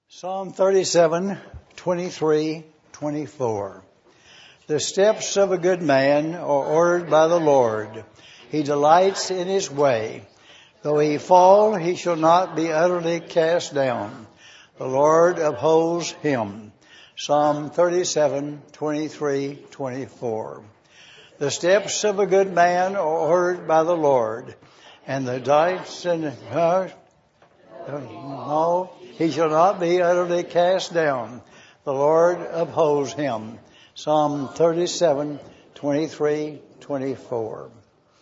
Psalm 37, 23, 24. The steps of a good man are ordered by the Lord. He delights in his way. Though he fall, he shall not be utterly cast down. The Lord upholds him. Psalm 37, 23, 24. The steps of a good man are ordered by the Lord, and the delights in he shall not be utterly cast down. The Lord upholds him. Psalm 37, 23, 24.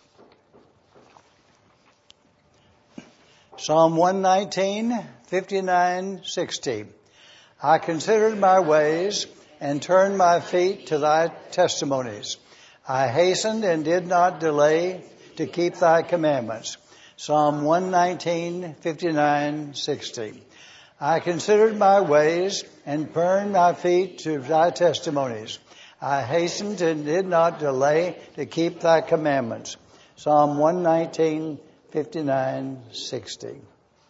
Psalm 119, 59, 60. I considered my ways and turned my feet to thy testimonies. I hastened and did not delay to keep thy commandments. Psalm 119, 59, 60. I considered my ways and turned my feet to thy testimonies. I hastened and did not delay to keep thy commandments. Psalm 119, 59, 60.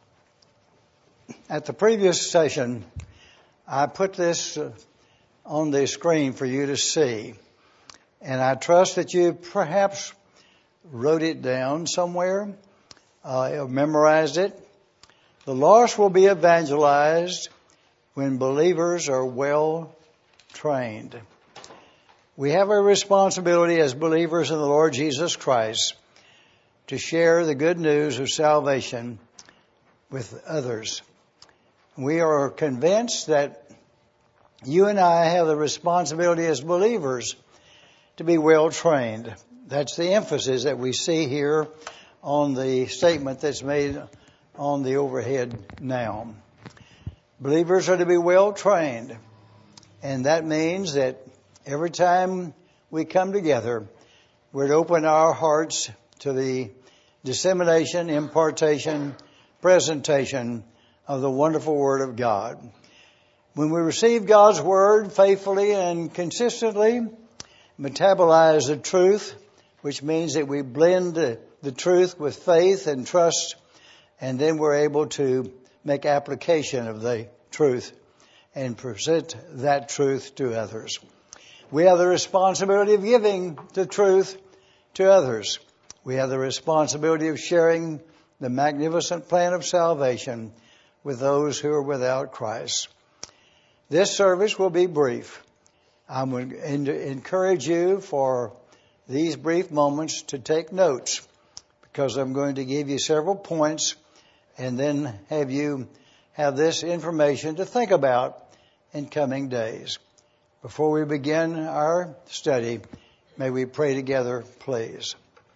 At the previous session, I put this on the screen for you to see. And I trust that you perhaps wrote it down somewhere, memorized it. The lost will be evangelized when believers are well trained. We have a responsibility as believers in the Lord Jesus Christ to share the good news of salvation with others. We are convinced that you and I have the responsibility as believers to be well trained. That's the emphasis that we see here on the statement that's made on the overhead now. Believers are to be well trained, and that means that every time we come together, we're to open our hearts to the dissemination, impartation, presentation of the wonderful Word of God. When we receive God's Word faithfully and consistently, metabolize the truth, which means that we blend the truth with faith and trust, and then we're able to make application of the truth and present that truth to others. We have the responsibility of giving the truth to others. We have the responsibility of sharing the magnificent plan of salvation with those who are without Christ. This service will be brief. I would encourage you for these brief moments to take notes, because I'm going to give you several points and then have you have this information to think about in coming days. Before we begin our study, may we pray together, please.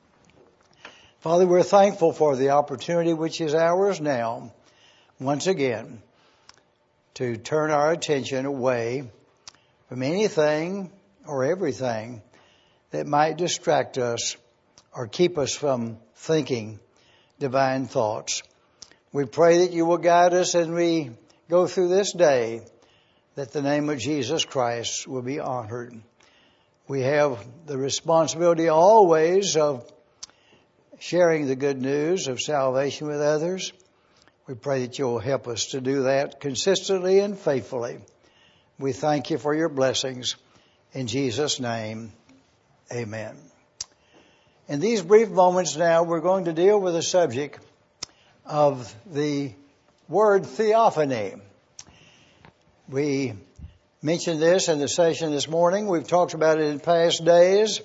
Father, we're thankful for the opportunity which is ours now, once again, to turn our attention away from anything or everything that might distract us or keep us from thinking divine thoughts. We pray that you will guide us as we go through this day, that the name of Jesus Christ will be honored. We have the responsibility always of sharing the good news of salvation with others. We pray that you will help us to do that consistently and faithfully. We thank you for your blessings. In Jesus' name, amen. In these brief moments now, we're going to deal with the subject of the word theophany. We mentioned this in the session this morning. We've talked about it in past days.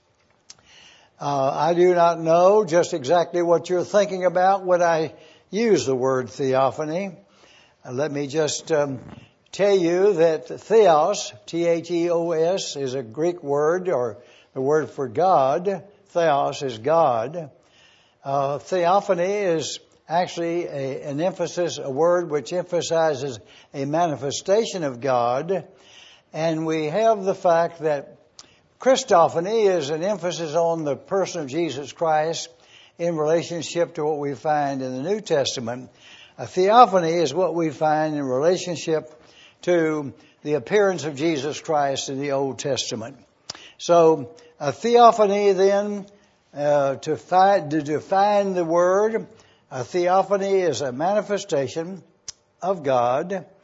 I do not know just exactly what you're thinking about when I use the word theophany. Let me just tell you that theos, T-H-E-O-S, is a Greek word, or the word for God. Theos is God. Theophany is actually an emphasis, a word which emphasizes a manifestation of God. And we have the fact that Christophany is an emphasis on the person of Jesus Christ in relationship to what we find in the New Testament. A theophany is what we find in relationship to the appearance of Jesus Christ in the Old Testament. So a theophany then, to define the word, a theophany is a manifestation of God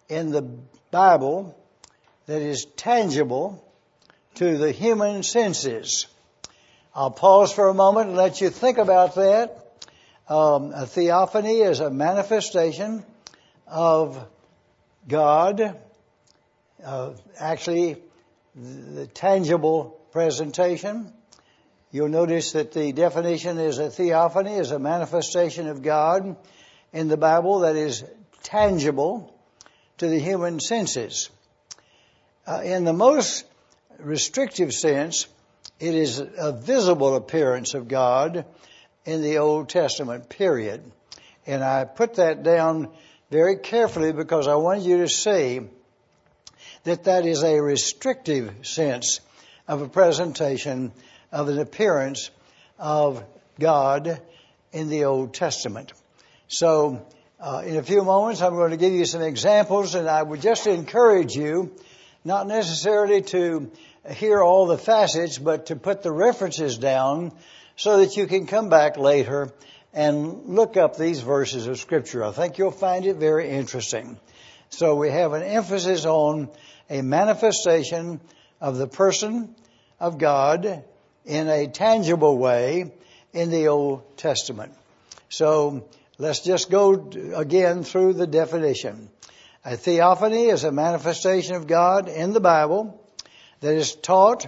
in the Bible that is tangible to the human senses. I'll pause for a moment and let you think about that. A theophany is a manifestation of God, actually the tangible presentation. You'll notice that the definition is a theophany is a manifestation of God in the Bible that is tangible to the human senses. In the most restrictive sense, it is a visible appearance of God in the Old Testament period. And I put that down very carefully because I want you to see that is a restrictive sense of a presentation of an appearance of God in the Old Testament. So, in a few moments, I'm going to give you some examples, and I would just encourage you not necessarily to hear all the facets, but to put the references down so that you can come back later and look up these verses of Scripture. I think you'll find it very interesting. So we have an emphasis on a manifestation of the person of God in a tangible way in the Old Testament. So let's just go again through the definition. A theophany is a manifestation of God in the Bible that is taught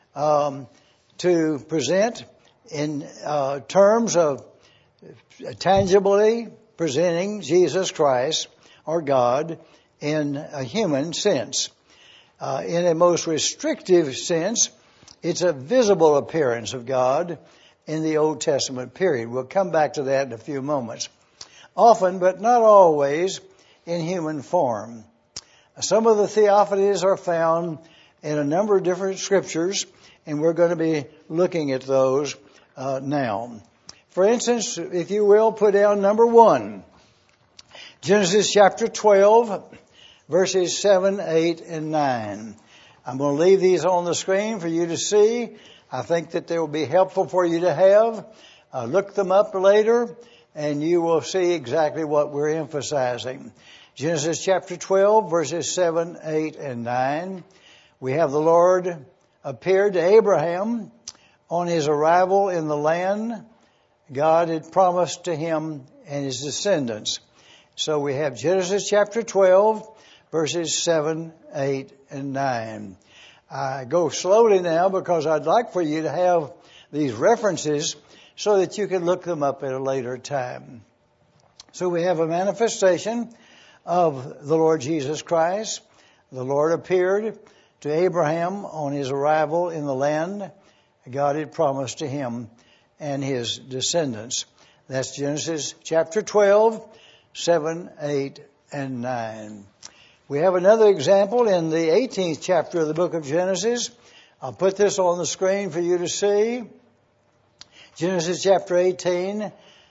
to present in terms of tangibly presenting Jesus Christ or God in a human sense. In a most restrictive sense, it's a visible appearance of God in the Old Testament period. We'll come back to that in a few moments. Often, but not always, in human form. Some of the theophanies are found in a number of different scriptures, and we're going to be looking at those now. For instance, if you will, put down number 1. Genesis chapter 12, verses 7, 8, and 9. I'm going to leave these on the screen for you to see. I think that they will be helpful for you to have. Look them up later, and you will see exactly what we're emphasizing. Genesis chapter 12, verses 7, 8, and 9. We have the Lord appeared to Abraham on his arrival in the land God had promised to him and his descendants. So we have Genesis chapter 12, verses 7, 8, and 9. I go slowly now because I'd like for you to have these references so that you can look them up at a later time. So we have a manifestation of the Lord Jesus Christ. The Lord appeared to Abraham on his arrival in the land God had promised to him and his descendants. That's Genesis chapter 12, 7, 8, and 9. We have another example in the 18th chapter of the book of Genesis. I'll put this on the screen for you to see. Genesis chapter 18,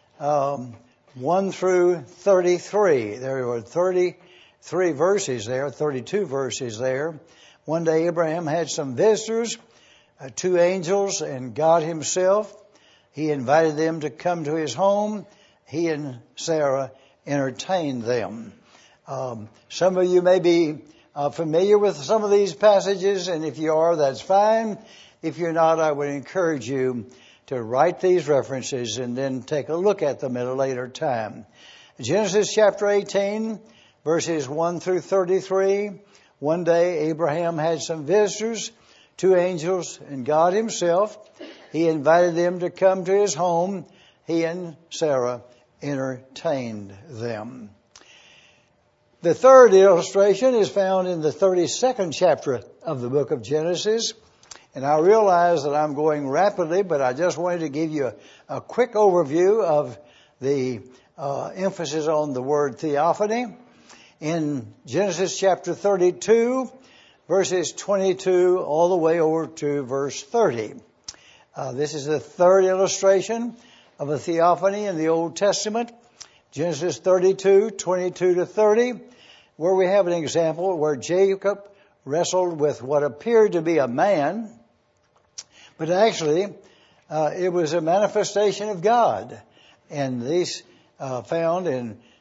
1 through 33. There were 33 verses there, 32 verses there. One day Abraham had some visitors, 2 angels and God himself. He invited them to come to his home. He and Sarah entertained them. Some of you may be familiar with some of these passages, and if you are, that's fine. If you're not, I would encourage you to write these references and then take a look at them at a later time. Genesis chapter 18, verses 1 through 33. One day Abraham had some visitors, 2 angels and God himself. He invited them to come to his home. He and Sarah entertained them. The third illustration is found in the 32nd chapter of the book of Genesis. And I realize that I'm going rapidly, but I just wanted to give you a quick overview of the emphasis on the word theophany. In Genesis chapter 32, verses 22 all the way over to verse 30. This is the third illustration of a theophany in the Old Testament. Genesis 32, 22 to 30, where we have an example where Jacob wrestled with what appeared to be a man, but actually it was a manifestation of God. And these found in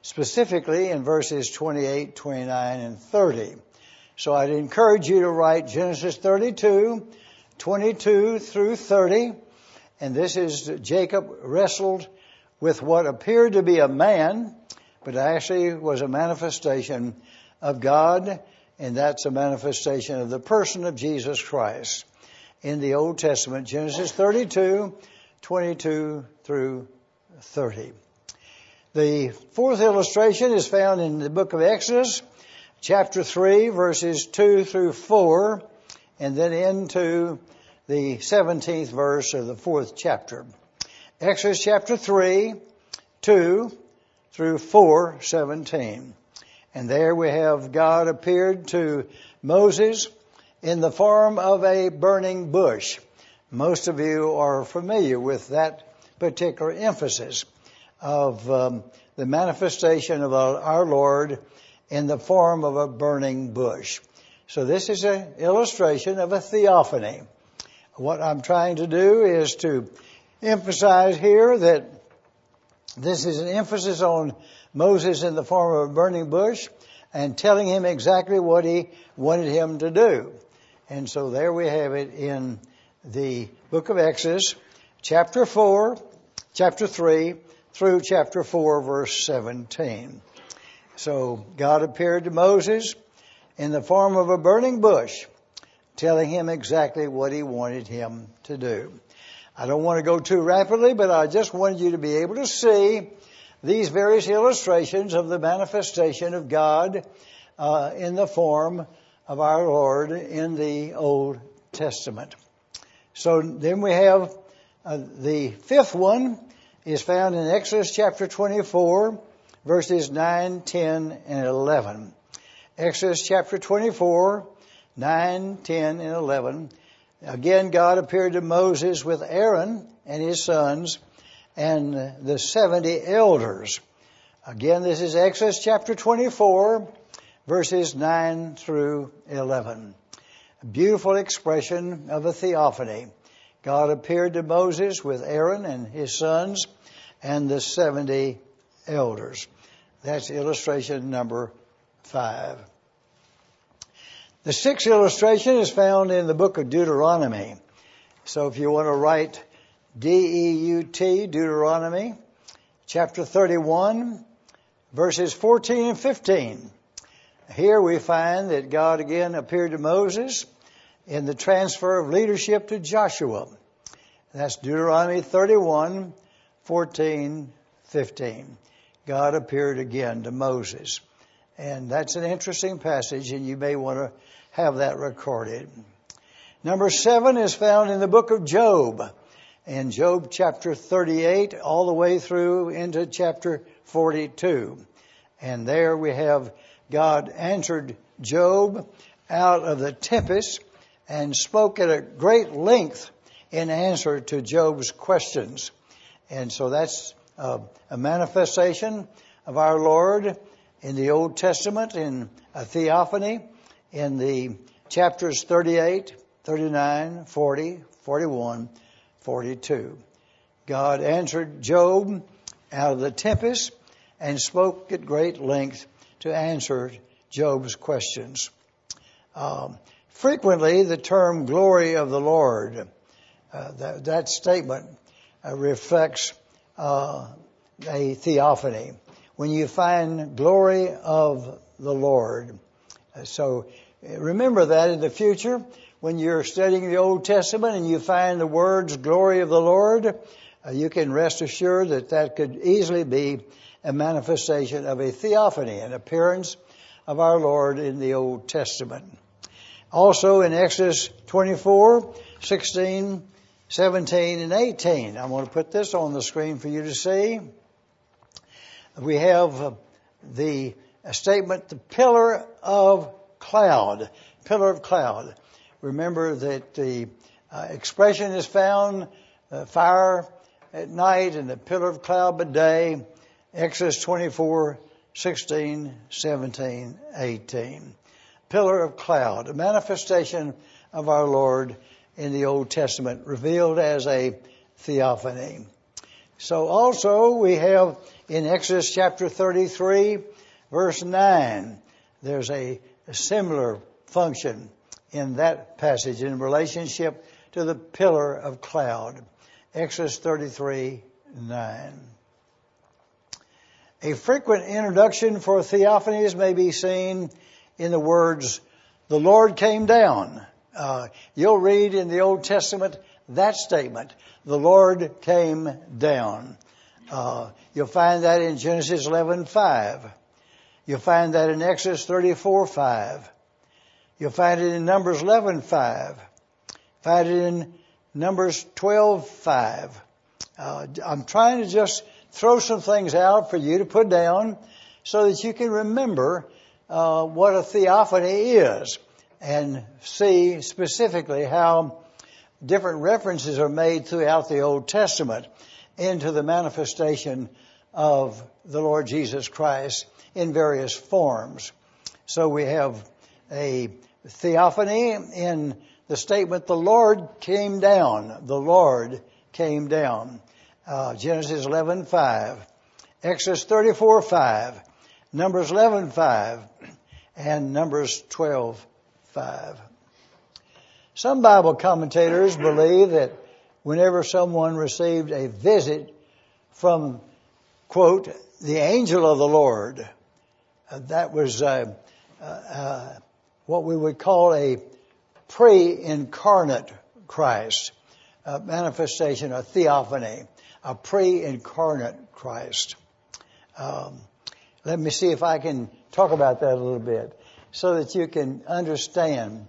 specifically in verses 28, 29, and 30. So I'd encourage you to write Genesis 32, 22 through 30. And this is Jacob wrestled with what appeared to be a man, but actually was a manifestation of God, and that's a manifestation of the person of Jesus Christ. In the Old Testament, Genesis 32, 22 through 30. The fourth illustration is found in the book of Exodus, chapter 3, verses 2 through 4, and then into the 17th verse of the fourth chapter. Exodus chapter 3, 2 through 4:17. And there we have God appeared to Moses in the form of a burning bush. Most of you are familiar with that particular emphasis of the manifestation of our Lord in the form of a burning bush. So this is an illustration of a theophany. What I'm trying to do is to emphasize here that this is an emphasis on Moses in the form of a burning bush and telling him exactly what he wanted him to do. And so there we have it in the book of Exodus, chapter 3 through chapter 4, verse 17. So God appeared to Moses in the form of a burning bush, telling him exactly what he wanted him to do. I don't want to go too rapidly, but I just wanted you to be able to see these various illustrations of the manifestation of God in the form of our Lord in the Old Testament. So then we have the fifth one is found in Exodus chapter 24, verses 9, 10, and 11. Exodus chapter 24, 9, 10, and 11. Again, God appeared to Moses with Aaron and his sons and the 70 elders. Again, this is Exodus chapter 24, verses 9 through 11. A beautiful expression of a theophany. God appeared to Moses with Aaron and his sons and the 70 elders. That's illustration number 5. The sixth illustration is found in the book of Deuteronomy. So if you want to write D-E-U-T, Deuteronomy, chapter 31, verses 14 and 15. Here we find that God again appeared to Moses in the transfer of leadership to Joshua. That's Deuteronomy 31, 14, 15. God appeared again to Moses. And that's an interesting passage, and you may want to have that recorded. Number 7 is found in the book of Job. In Job chapter 38 all the way through into chapter 42. And there we have God answered Job out of the tempest and spoke at a great length in answer to Job's questions. And so that's a manifestation of our Lord in the Old Testament in a theophany in the chapters 38, 39, 40, 41, 42. God answered Job out of the tempest and spoke at great length to answer Job's questions. Frequently, the term glory of the Lord, that statement reflects a theophany. When you find glory of the Lord. So remember that in the future when you're studying the Old Testament and you find the words glory of the Lord, you can rest assured that that could easily be a manifestation of a theophany, an appearance of our Lord in the Old Testament. Also in Exodus 24, 16, 17, and 18. I want to put this on the screen for you to see. We have the statement, the pillar of cloud. Pillar of cloud. Remember that the expression is found, fire at night and the pillar of cloud by day. Exodus 24, 16, 17, 18. Pillar of cloud, a manifestation of our Lord in the Old Testament, revealed as a theophany. So also we have in Exodus chapter 33, verse 9, there's a similar function in that passage in relationship to the pillar of cloud. Exodus 33, 9. A frequent introduction for theophanies may be seen in the words, the Lord came down. You'll read in the Old Testament that statement, the Lord came down. You'll find that in Genesis 11:5. You'll find that in Exodus 34:5. You'll find it in Numbers 11:5. Find it in Numbers 12:5. I'm trying to just throw some things out for you to put down so that you can remember what a theophany is and see specifically how different references are made throughout the Old Testament into the manifestation of the Lord Jesus Christ in various forms. So we have a theophany in the statement, the Lord came down. The Lord came down. Genesis 11:5, Exodus 34:5, Numbers 11:5, and Numbers 12:5. Some Bible commentators believe that whenever someone received a visit from, quote, the angel of the Lord, that was what we would call a pre-incarnate Christ, a manifestation, a theophany, a pre-incarnate Christ. Let me see if I can talk about that a little bit so that you can understand.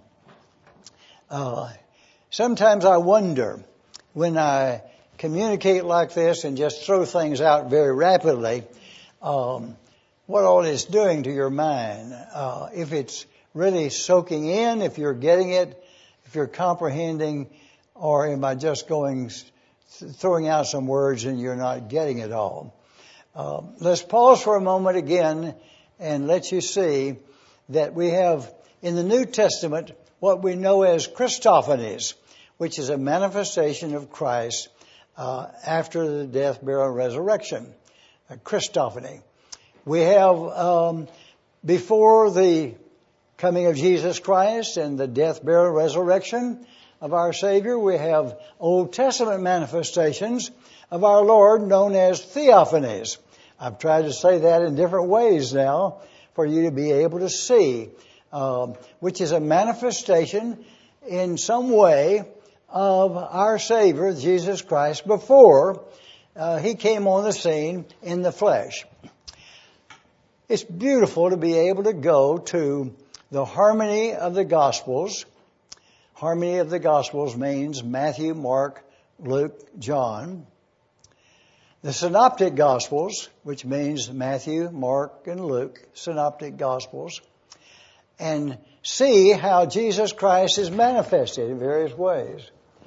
Sometimes I wonder when I communicate like this and just throw things out very rapidly, what all it's doing to your mind. If it's really soaking in, if you're getting it, if you're comprehending, or am I just throwing out some words and you're not getting it all? Let's pause for a moment again and let you see that we have in the New Testament what we know as Christophanies, which is a manifestation of Christ after the death, burial, and resurrection. A Christophany. We have before the coming of Jesus Christ and the death, burial, and resurrection of our Savior, we have Old Testament manifestations of our Lord known as theophanies. I've tried to say that in different ways now for you to be able to see, which is a manifestation in some way of our Savior, Jesus Christ, before He came on the scene in the flesh. It's beautiful to be able to go to the harmony of the Gospels. Harmony of the Gospels means Matthew, Mark, Luke, John. The Synoptic Gospels, which means Matthew, Mark, and Luke, Synoptic Gospels, and see how Jesus Christ is manifested in various ways.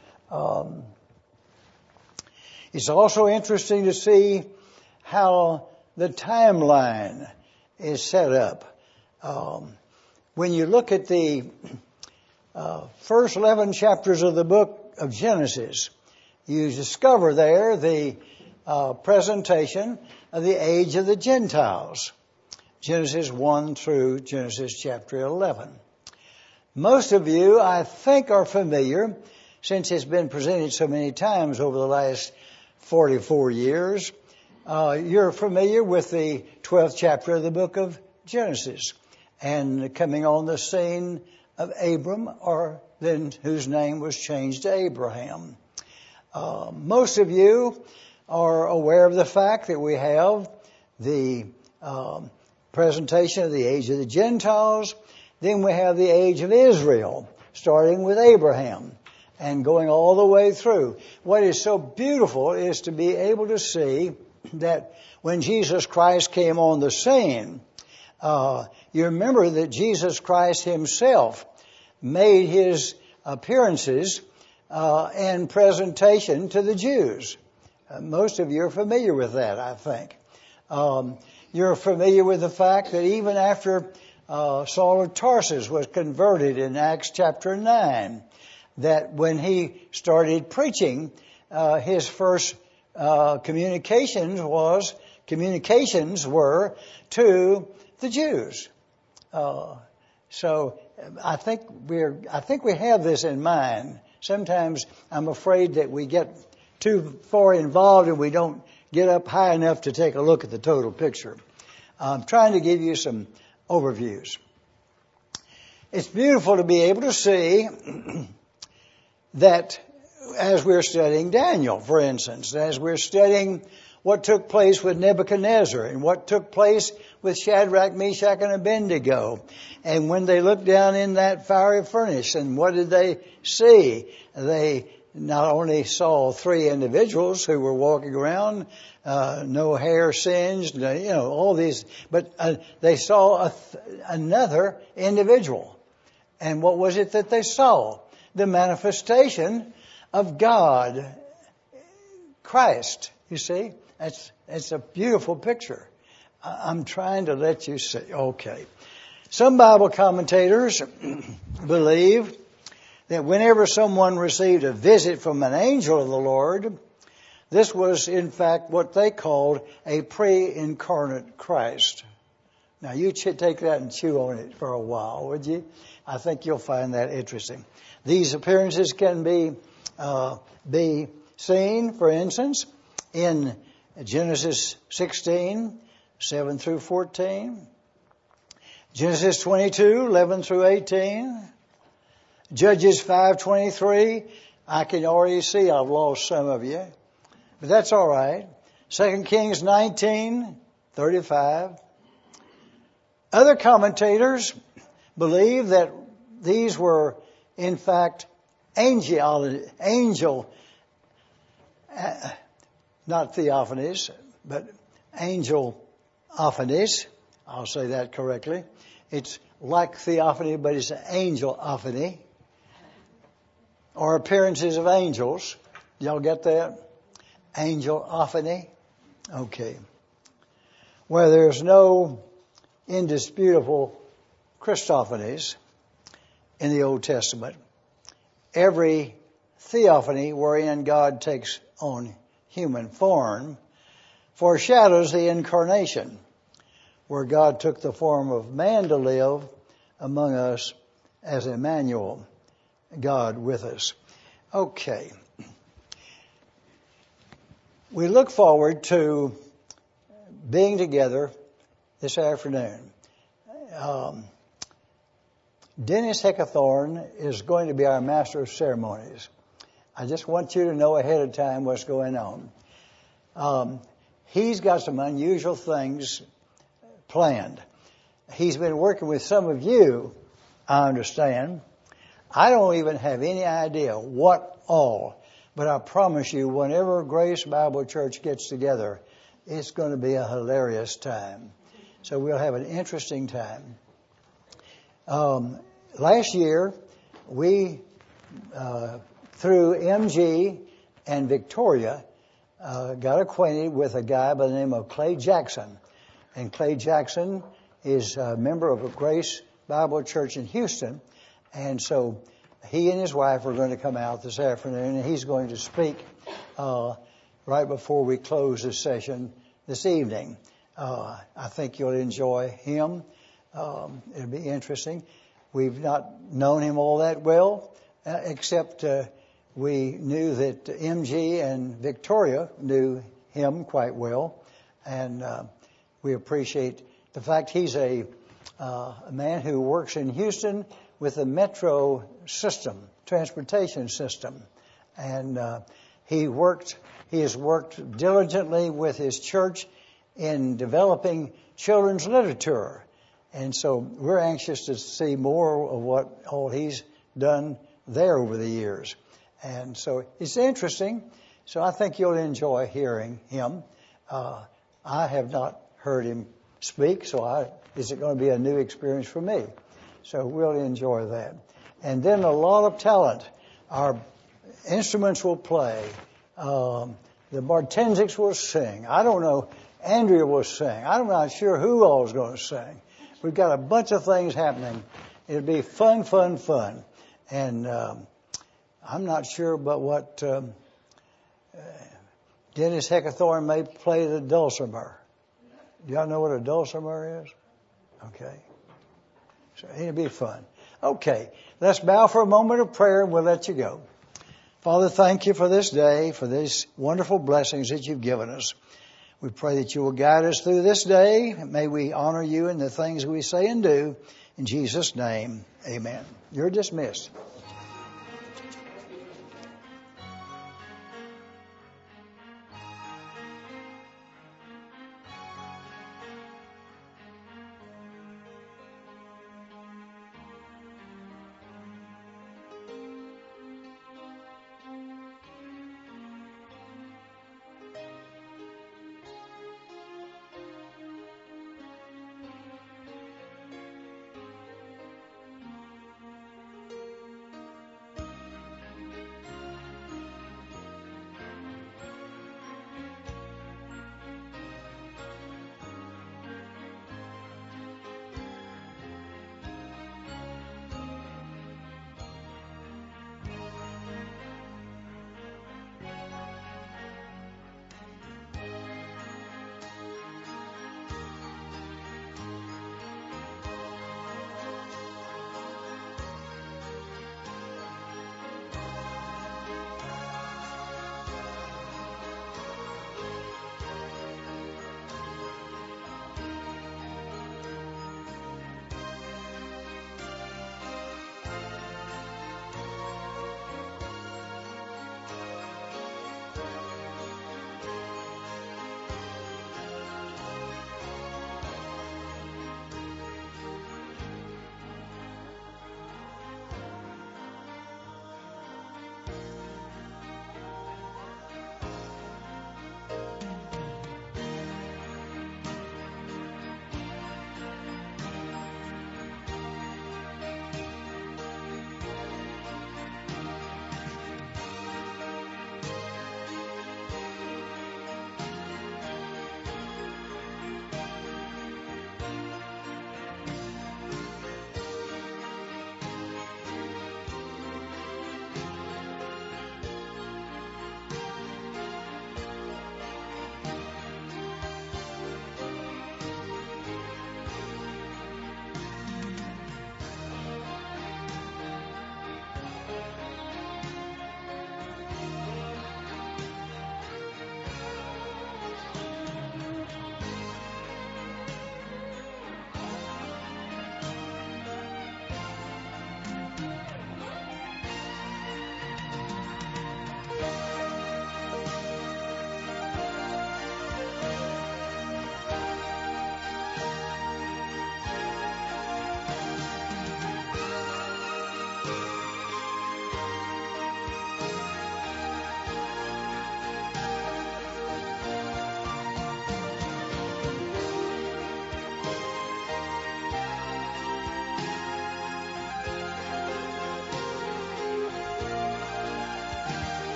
It's also interesting to see how the timeline is set up. When you look at the first 11 chapters of the book of Genesis, you discover there the presentation of the age of the Gentiles. Genesis 1 through Genesis chapter 11. Most of you, I think, are familiar, since it's been presented so many times over the last 44 years, you're familiar with the 12th chapter of the book of Genesis and coming on the scene of Abram, or then whose name was changed to Abraham. Most of you are aware of the fact that we have the presentation of the age of the Gentiles. Then we have the age of Israel, starting with Abraham and going all the way through. What is so beautiful is to be able to see that when Jesus Christ came on the scene, you remember that Jesus Christ Himself made His appearances and presentation to the Jews. Most of you are familiar with that, I think. You're familiar with the fact that even after Saul of Tarsus was converted in Acts chapter 9, that when he started preaching his first communications were to the Jews. So I think we have this in mind. Sometimes I'm afraid that we get too far involved and we don't get up high enough to take a look at the total picture. I'm trying to give you some overviews. It's beautiful to be able to see that as we're studying Daniel, for instance, as we're studying what took place with Nebuchadnezzar and what took place with Shadrach, Meshach, and Abednego. And when they looked down in that fiery furnace, and what did they see? They not only saw three individuals who were walking around, no hair singed, all these, but they saw another individual. And what was it that they saw? The manifestation of God, Christ. You see, it's a beautiful picture. I'm trying to let you see. Okay. Some Bible commentators believe that whenever someone received a visit from an angel of the Lord, this was in fact what they called a pre-incarnate Christ. Now you take that and chew on it for a while, would you? I think you'll find that interesting. These appearances can be seen, for instance, in Genesis 16, 7 through 14, Genesis 22, 11 through 18, Judges 5:23. I can already see I've lost some of you, but that's all right. 2 Kings 19:35. Other commentators believe that these were, in fact, angel, not theophanies, but angelophanies. I'll say that correctly. It's like theophany, but it's an angelophany, or appearances of angels. Y'all get that? Angelophany. Okay. Where there's no indisputable Christophanies in the Old Testament. Every theophany wherein God takes on human form foreshadows the incarnation, where God took the form of man to live among us as Emmanuel, God with us. Okay. We look forward to being together this afternoon. Dennis Heckathorn is going to be our Master of Ceremonies. I just want you to know ahead of time what's going on. He's got some unusual things planned. He's been working with some of you, I understand. I don't even have any idea what all, but I promise you, whenever Grace Bible Church gets together, it's going to be a hilarious time. So we'll have an interesting time. Last year, we, through MG and Victoria, got acquainted with a guy by the name of Clay Jackson. And Clay Jackson is a member of a Grace Bible Church in Houston. And so he and his wife are going to come out this afternoon, and he's going to speak right before we close this session this evening. I think you'll enjoy him. It'll be interesting. We've not known him all that well, except we knew that MG and Victoria knew him quite well, and we appreciate the fact he's a man who works in Houston with the metro system, transportation system, and he has worked diligently with his church in developing children's literature. And so we're anxious to see more of what all he's done there over the years. And so it's interesting. So I think you'll enjoy hearing him. I have not heard him speak, so is it going to be a new experience for me? So we'll enjoy that. And then a lot of talent. Our instruments will play. The Martensics will sing. I don't know. Andrea will sing. I'm not sure who all is going to sing. We've got a bunch of things happening. It'll be fun. And I'm not sure about what Dennis Heckathorn may play the dulcimer. Do y'all know what a dulcimer is? Okay. So it'll be fun. Okay. Let's bow for a moment of prayer and we'll let you go. Father, thank you for this day, for these wonderful blessings that you've given us. We pray that you will guide us through this day. May we honor you in the things we say and do. In Jesus' name, amen. You're dismissed.